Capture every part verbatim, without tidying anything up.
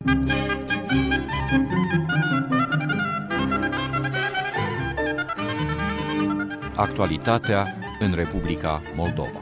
Actualitatea în Republica Moldova.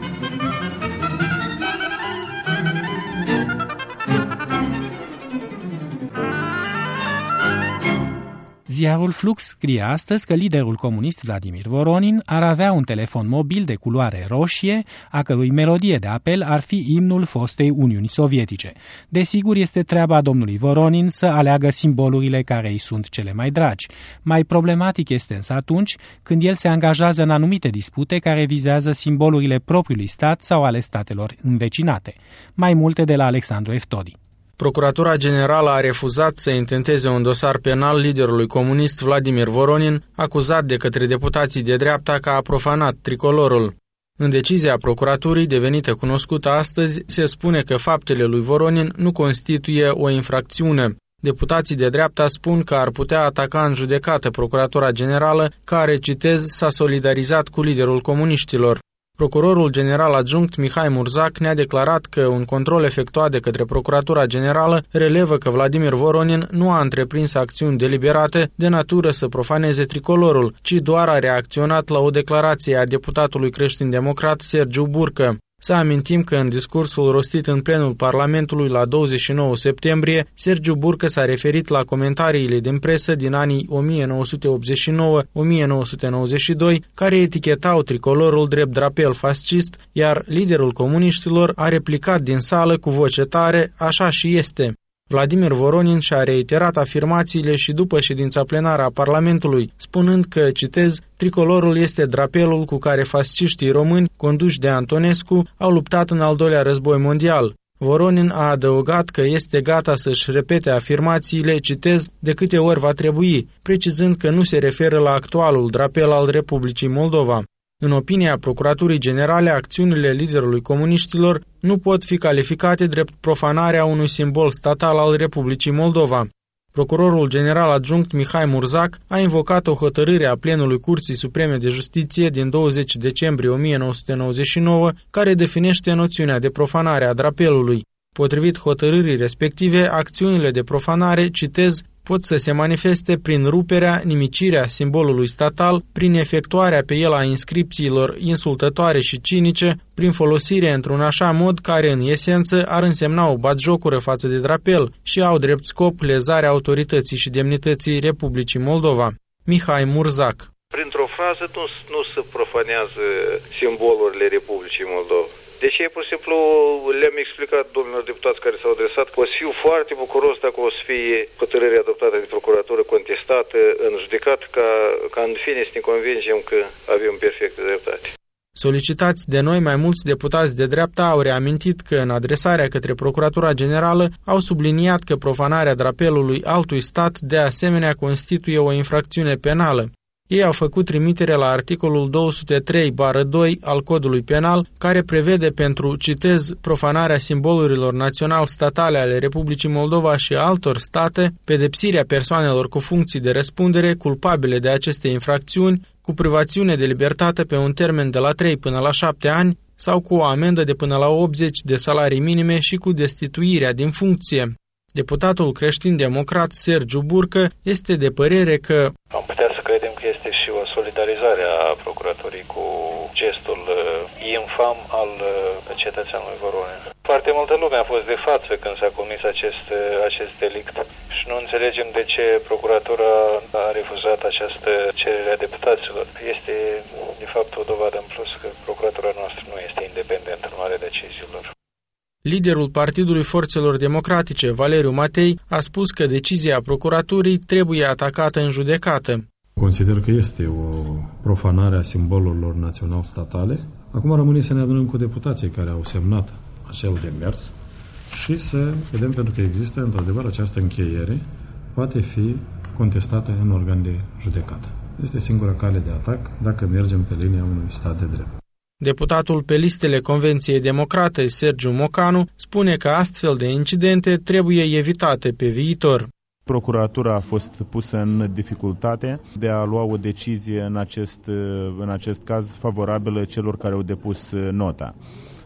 Ziarul Flux scrie astăzi că liderul comunist Vladimir Voronin ar avea un telefon mobil de culoare roșie, a cărui melodie de apel ar fi imnul fostei Uniuni Sovietice. Desigur, este treaba domnului Voronin să aleagă simbolurile care îi sunt cele mai dragi. Mai problematic este însă atunci când el se angajează în anumite dispute care vizează simbolurile propriului stat sau ale statelor învecinate. Mai multe de la Alexandru Eftodi. Procuratura Generală a refuzat să intenteze un dosar penal liderului comunist Vladimir Voronin, acuzat de către deputații de dreapta că a profanat tricolorul. În decizia procuraturii, devenită cunoscută astăzi, se spune că faptele lui Voronin nu constituie o infracțiune. Deputații de dreapta spun că ar putea ataca în judecată Procuratura Generală, care, citez, s-a solidarizat cu liderul comuniștilor. Procurorul general adjunct Mihai Murzac ne-a declarat că un control efectuat de către Procuratura Generală relevă că Vladimir Voronin nu a întreprins acțiuni deliberate de natură să profaneze tricolorul, ci doar a reacționat la o declarație a deputatului creștin-democrat Sergiu Burcă. Să amintim că în discursul rostit în plenul Parlamentului la douăzeci și nouă septembrie, Sergiu Burcă s-a referit la comentariile din presă din anii o mie nouă sute optzeci și nouă - o mie nouă sute nouăzeci și doi, care etichetau tricolorul drept drapel fascist, iar liderul comuniștilor a replicat din sală cu voce tare: "Așa și este". Vladimir Voronin și-a reiterat afirmațiile și după ședința plenară a Parlamentului, spunând că, citez, tricolorul este drapelul cu care fasciștii români, conduși de Antonescu, au luptat în al doilea război mondial. Voronin a adăugat că este gata să-și repete afirmațiile, citez, de câte ori va trebui, precizând că nu se referă la actualul drapel al Republicii Moldova. În opinia Procuraturii Generale, acțiunile liderului comuniștilor nu pot fi calificate drept profanarea unui simbol statal al Republicii Moldova. Procurorul general adjunct Mihai Murzac a invocat o hotărâre a plenului Curții Supreme de Justiție din douăzeci decembrie o mie nouă sute nouăzeci și nouă, care definește noțiunea de profanare a drapelului. Potrivit hotărârii respective, acțiunile de profanare, citez, pot să se manifeste prin ruperea, nimicirea simbolului statal, prin efectuarea pe el a inscripțiilor insultătoare și cinice, prin folosire într-un așa mod care, în esență, ar însemna o batjocură față de drapel și au drept scop lezarea autorității și demnității Republicii Moldova. Mihai Murzac. Printr-o frază nu, nu se profanează simbolurile Republicii Moldova. Deci ei, pur și simplu, le-am explicat domnilor deputați care s-au adresat că o să fiu foarte bucuros dacă o să fie hotărârea adoptată de procuratură contestată în judecată, ca, ca în fine să ne convingem că avem perfectă dreptate. Solicitați de noi, mai mulți deputați de dreapta au reamintit că în adresarea către Procuratura Generală au subliniat că profanarea drapelului altui stat de asemenea constituie o infracțiune penală. Ei au făcut trimitere la articolul două sute trei doi al Codului Penal, care prevede pentru, citez, profanarea simbolurilor național-statale ale Republicii Moldova și altor state, pedepsirea persoanelor cu funcții de răspundere culpabile de aceste infracțiuni, cu privațiune de libertate pe un termen de la trei până la șapte ani sau cu o amendă de până la optzeci de salarii minime și cu destituirea din funcție. Deputatul creștin-democrat Sergiu Burcă este de părere că am putea să credem că este și o solidarizare a procuraturii cu gestul uh, infam al uh, cetățeanului Voronin. Foarte multă lume a fost de față când s-a comis acest, uh, acest delict și nu înțelegem de ce procuratura a refuzat această cerere a deputaților. Este, de fapt, o dovadă în plus că procuratura noastră nu este independentă în luarea deciziilor. Liderul Partidului Forțelor Democratice, Valeriu Matei, a spus că decizia procuraturii trebuie atacată în judecată. Consider că este o profanare a simbolurilor național-statale. Acum rămâne să ne adunăm cu deputații care au semnat acel demers și să vedem, pentru că există într-adevăr această încheiere, poate fi contestată în organ de judecată. Este singura cale de atac dacă mergem pe linia unui stat de drept. Deputatul pe listele Convenției Democrate, Sergiu Mocanu, spune că astfel de incidente trebuie evitate pe viitor. Procuratura a fost pusă în dificultate de a lua o decizie în acest, în acest caz favorabilă celor care au depus nota.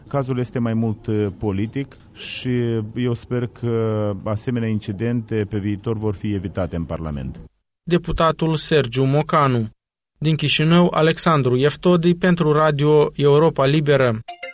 Cazul este mai mult politic și eu sper că asemenea incidente pe viitor vor fi evitate în Parlament. Deputatul Sergiu Mocanu. Din Chișinău, Alexandru Eftodi pentru Radio Europa Liberă.